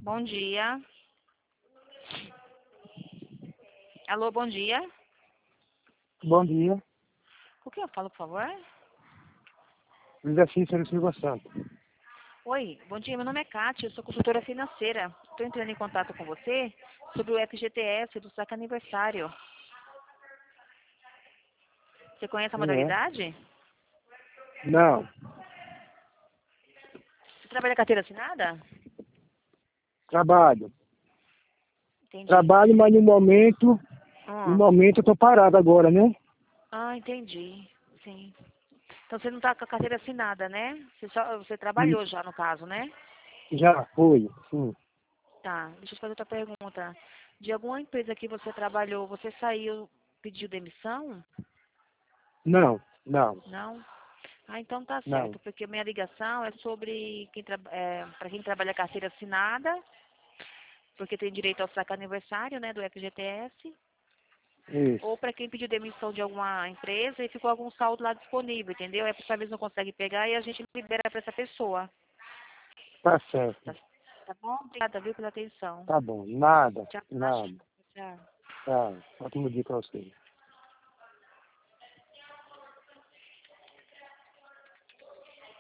Bom dia. Alô, bom dia. Bom dia, Com quem eu falo, por favor? José Cícero Silva Santos. Oi, bom dia. Meu nome é Kátia, eu sou consultora financeira. Estou entrando em contato com você sobre o FGTS do saque aniversário. Você conhece a Quem é? modalidade? Não, Você trabalha carteira assinada? trabalho. Entendi. Trabalho, mas no momento Ah, eu tô parado agora, né? entendi. Sim. Então você não está com a carteira assinada, né? Você Hum, trabalhou já, no caso, né? Já foi, sim. Tá, deixa eu te fazer outra pergunta. De alguma empresa que você trabalhou, você saiu, pediu demissão? Não, não, Não? Então tá não. certo, porque minha ligação é sobre para quem trabalha carteira assinada, porque tem direito ao saque aniversário, né, do FGTS, ou Isso. para quem pediu demissão de alguma empresa e ficou algum saldo lá disponível, entendeu? É por vez não consegue pegar e a gente libera para essa pessoa. Tá certo. Tá, tá bom? Obrigada, viu, pela atenção. Tá bom. Nada, Tchau, nada. tchau. Tá. Ótimo dia pra você.